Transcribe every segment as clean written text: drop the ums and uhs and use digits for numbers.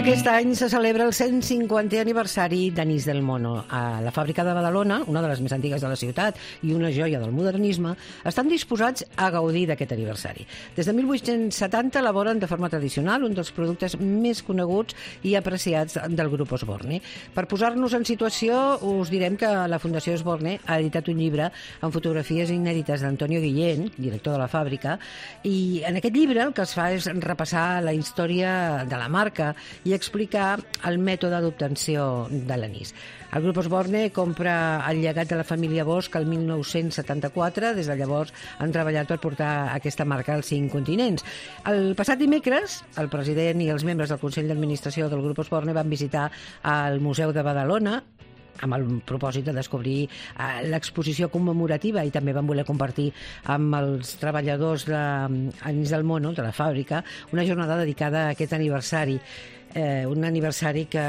Aquest any se celebra el 150è aniversari d'Anís del Mono. A la fàbrica de Badalona, una de les més antigues de la ciutat i una joia del modernisme, estan disposats a gaudir d'aquest aniversari. Des de 1870 elaboren de forma tradicional un dels productes més coneguts i apreciats del grup Osborne. Per posar-nos en situació, us direm que la Fundació Osborne ha editat un llibre amb fotografies inèdites d'Antonio Guillén, director de la fàbrica, i en aquest llibre el que es fa és repassar la història de la marca i explicar el mètode d'obtenció de l'anís. El grup Osborne compra el llegat de la família Bosch el 1974. Des de llavors han treballat per portar aquesta marca als 5 continents. El passat dimecres, el president i els membres del Consell d'Administració del grup Osborne van visitar el Museu de Badalona amb el propòsit de descobrir l'exposició commemorativa, i també van voler compartir amb els treballadors d'Anís del Mono, de la fàbrica, una jornada dedicada a aquest aniversari. Un aniversari que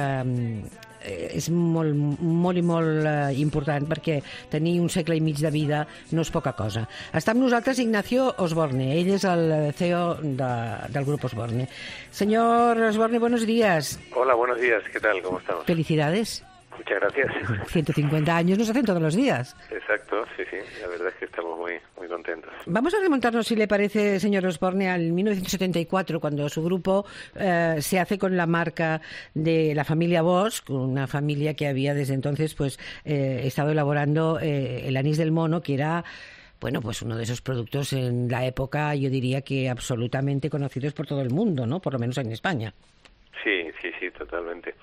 és molt important, perquè tenir un segle i mig de vida no és poca cosa. Està amb nosaltres Ignacio Osborne, ell és el CEO del grup Osborne. Señor Osborne, buenos días. Hola, buenos días, ¿qué tal? ¿Cómo estamos? Felicidades. Muchas gracias. 150 años nos hacen todos los días. Exacto, sí, la verdad es que estamos muy contentos. Vamos a remontarnos, si le parece, señor Osborne, al 1974, cuando su grupo se hace con la marca de la familia Bosch, una familia que había desde entonces estado elaborando el anís del mono, que era pues uno de esos productos en la época, yo diría que absolutamente conocidos por todo el mundo, ¿no? Por lo menos en España. Sí, totalmente.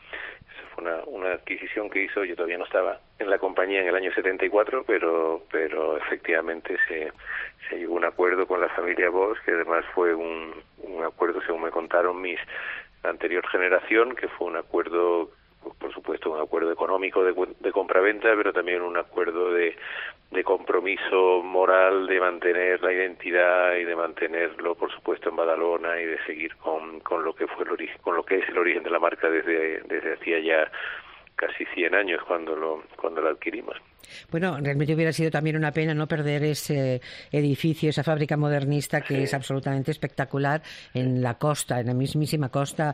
Una adquisición que hizo, yo todavía no estaba en la compañía en el año 74, pero efectivamente se llegó a un acuerdo con la familia Bosch, que además fue un acuerdo, según me contaron la anterior generación, que fue un acuerdo, por supuesto, un acuerdo económico de compraventa, pero también un acuerdo de compromiso moral de mantener la identidad y de mantenerlo, por supuesto, en Badalona, y de seguir con lo que fue el origen, con lo que es el origen de la marca desde hacía ya casi 100 años cuando lo adquirimos. Bueno, realmente hubiera sido también una pena no perder ese edificio, esa fábrica modernista que es absolutamente espectacular en la costa, en la mismísima costa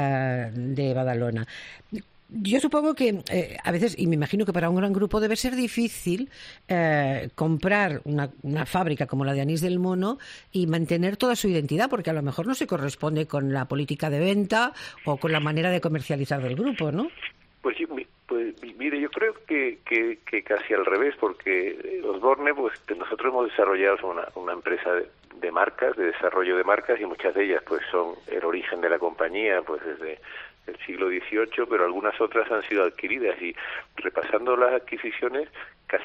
de Badalona. Yo supongo que a veces, y me imagino que para un gran grupo debe ser difícil comprar una fábrica como la de Anís del Mono y mantener toda su identidad, porque a lo mejor no se corresponde con la política de venta o con la manera de comercializar del grupo, ¿no? Pues mire, yo creo que casi al revés, porque Osborne, nosotros hemos desarrollado una empresa de marcas, de desarrollo de marcas, y muchas de ellas son el origen de la compañía, desde el siglo XVIII, pero algunas otras han sido adquiridas, y repasando las adquisiciones, yo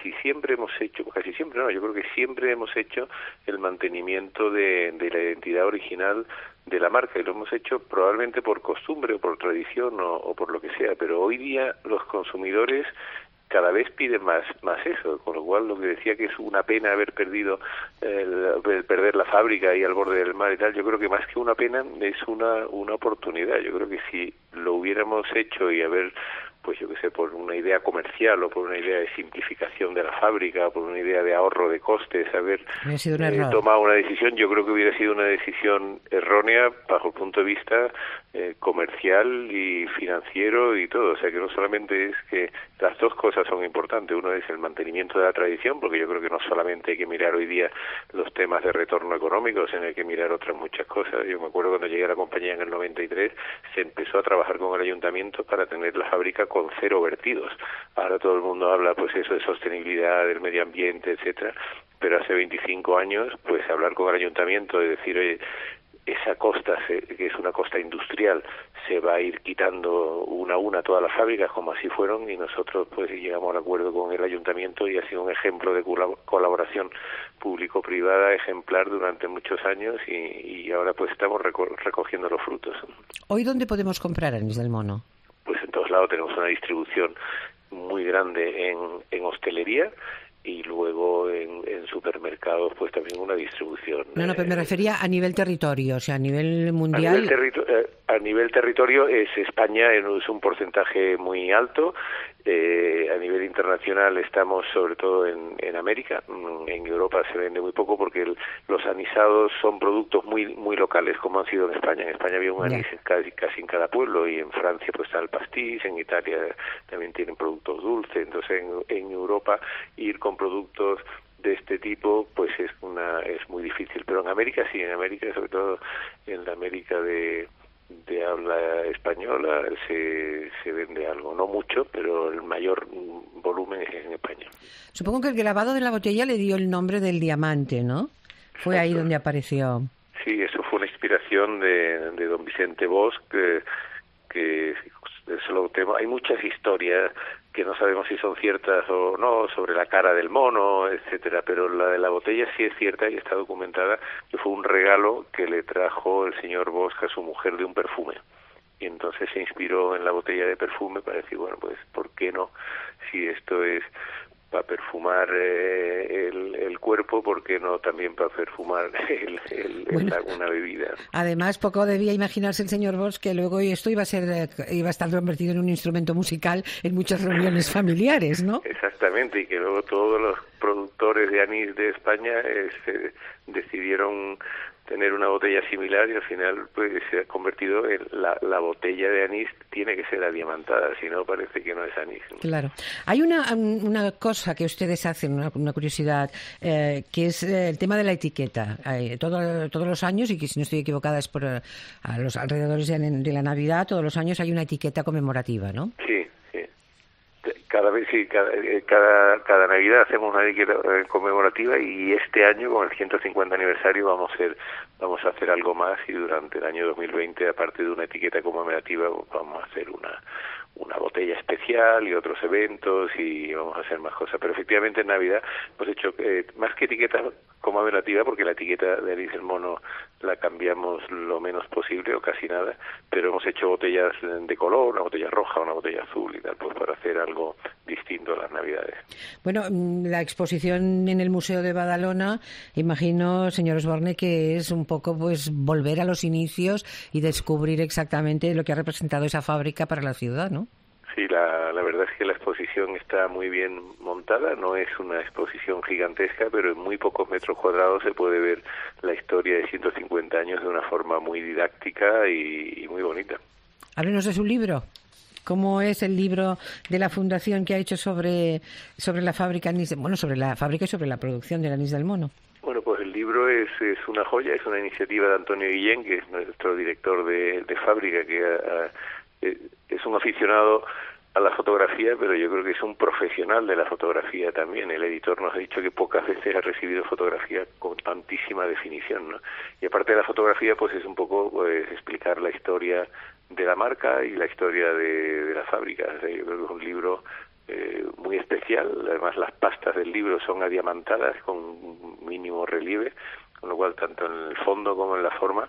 creo que siempre hemos hecho el mantenimiento de la identidad original de la marca, y lo hemos hecho probablemente por costumbre o por tradición o por lo que sea, pero hoy día los consumidores cada vez piden más eso, con lo cual lo que decía que es una pena haber perdido el perder la fábrica ahí al borde del mar y tal, yo creo que más que una pena es una oportunidad. Yo creo que si lo hubiéramos hecho y haber, por una idea comercial o por una idea de simplificación de la fábrica, por una idea de ahorro de costes, haber tomado una decisión, yo creo que hubiera sido una decisión errónea bajo el punto de vista comercial y financiero y todo. O sea, que no solamente es que las dos cosas son importantes. Uno es el mantenimiento de la tradición, porque yo creo que no solamente hay que mirar hoy día los temas de retorno económico, sino hay que mirar otras muchas cosas. Yo me acuerdo cuando llegué a la compañía en el 93, se empezó a trabajar con el ayuntamiento para tener la fábrica con 0 vertidos. Ahora todo el mundo habla eso de sostenibilidad, del medio ambiente, etcétera, pero hace 25 años, hablar con el ayuntamiento y decir, oye, esa costa, que es una costa industrial, se va a ir quitando una a una todas las fábricas, como así fueron, y nosotros llegamos al acuerdo con el ayuntamiento, y ha sido un ejemplo de colaboración público-privada ejemplar durante muchos años, y ahora estamos recogiendo los frutos. ¿Hoy dónde podemos comprar Anís del Mono? En todos lados tenemos una distribución muy grande en hostelería, y luego en supermercados pues también una distribución. No, pero me refería a nivel territorio, o sea, a nivel mundial. A nivel territorio España es un porcentaje muy alto. A nivel internacional estamos sobre todo en América. En Europa se vende muy poco porque los anisados son productos muy locales, como han sido en España. En España había un anís casi en cada pueblo, y en Francia pues está el pastis, en Italia también tienen productos dulces. Entonces en Europa ir con productos de este tipo pues es muy difícil, pero en América sí, en América, sobre todo en la América de habla española, se vende algo, no mucho, pero el mayor volumen es en España. Supongo que el grabado de la botella le dio el nombre del diamante, ¿no? Fue ahí donde apareció. Sí, eso fue una inspiración de don Vicente Bosch, que hay muchas historias que no sabemos si son ciertas o no, sobre la cara del mono, etcétera, pero la de la botella sí es cierta y está documentada, que fue un regalo que le trajo el señor Bosch a su mujer de un perfume. Y entonces se inspiró en la botella de perfume para decir, bueno, pues, ¿por qué no? Si esto es para perfumar el cuerpo, ¿por qué no también para perfumar una bebida? Además, poco debía imaginarse el señor Bosch que luego esto iba a estar convertido en un instrumento musical en muchas reuniones familiares, ¿no? Exactamente, y que luego todos los productores de anís de España decidieron tener una botella similar, y al final pues se ha convertido en la botella de anís tiene que ser adiamantada, si no parece que no es anís. Claro. Hay una cosa que ustedes hacen, una curiosidad, que es el tema de la etiqueta. Todos los años, y que si no estoy equivocada es por a los alrededores de la Navidad, todos los años hay una etiqueta conmemorativa, ¿no? Sí. Cada Navidad hacemos una etiqueta conmemorativa, y este año, con el 150 aniversario, vamos a hacer algo más, y durante el año 2020, aparte de una etiqueta conmemorativa, vamos a hacer una botella especial y otros eventos, y vamos a hacer más cosas. Pero efectivamente en Navidad hemos hecho más que etiqueta conmemorativa, porque la etiqueta de Anís del Mono la cambiamos lo menos posible o casi nada, pero hemos hecho botellas de color, una botella roja, una botella azul y tal, pues para hacer algo distinto a las Navidades. Bueno, la exposición en el Museo de Badalona, imagino, señor Osborne, que es un poco pues volver a los inicios y descubrir exactamente lo que ha representado esa fábrica para la ciudad, ¿no? Sí, la verdad es que la exposición está muy bien montada, no es una exposición gigantesca, pero en muy pocos metros cuadrados se puede ver la historia de 150 años de una forma muy didáctica y muy bonita. Háblenos de su libro. ¿Cómo es el libro de la Fundación que ha hecho sobre la fábrica anís, sobre la fábrica y sobre la producción del anís del mono? Bueno, pues el libro es una joya, es una iniciativa de Antonio Guillén, que es nuestro director de fábrica, que es un aficionado a la fotografía, pero yo creo que es un profesional de la fotografía también. El editor nos ha dicho que pocas veces ha recibido fotografía con tantísima definición, ¿no? Y aparte de la fotografía, pues es un poco explicar la historia de la marca y la historia de la fábrica. O sea, yo creo que es un libro muy especial. Además, las pastas del libro son adiamantadas con mínimo relieve, con lo cual tanto en el fondo como en la forma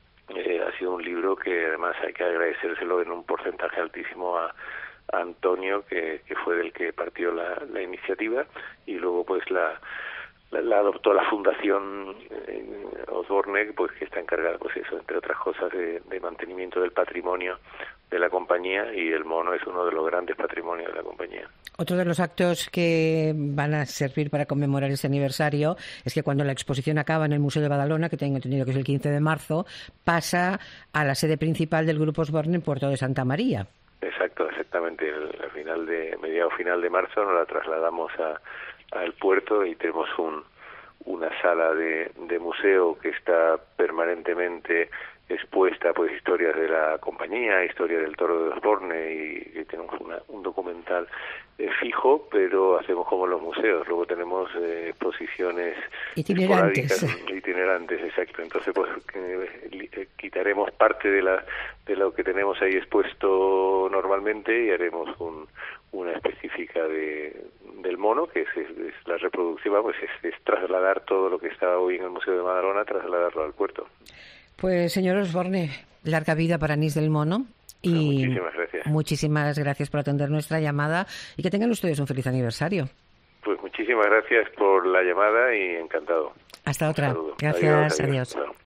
ha sido un libro que además hay que agradecérselo en un porcentaje altísimo a Antonio, que fue del que partió la iniciativa, y luego pues la adoptó la Fundación Osborne, pues que está encargada, pues eso, entre otras cosas, de mantenimiento del patrimonio de la compañía, y el mono es uno de los grandes patrimonios de la compañía. Otro de los actos que van a servir para conmemorar ese aniversario es que cuando la exposición acaba en el Museo de Badalona, que tengo entendido que es el 15 de marzo, pasa a la sede principal del Grupo Osborne en Puerto de Santa María. Exactamente. Mediado final de marzo nos la trasladamos al puerto, y tenemos una sala de museo que está permanentemente expuesta, pues, historias de la compañía, historia del toro de Osborne, y tenemos un documental fijo, pero hacemos como los museos. Luego tenemos exposiciones itinerantes, exacto. Entonces, pues quitaremos parte de lo que tenemos ahí expuesto normalmente, y haremos una específica del mono, que es la reproducción, pues es trasladar todo lo que está hoy en el Museo de Badalona, trasladarlo al puerto. Pues, señor Osborne, larga vida para Anís del Mono. Y muchísimas gracias. Muchísimas gracias por atender nuestra llamada, y que tengan ustedes un feliz aniversario. Pues muchísimas Muchísimas gracias por la llamada y encantado. Hasta otra. Saludo. Gracias, adiós. Bueno.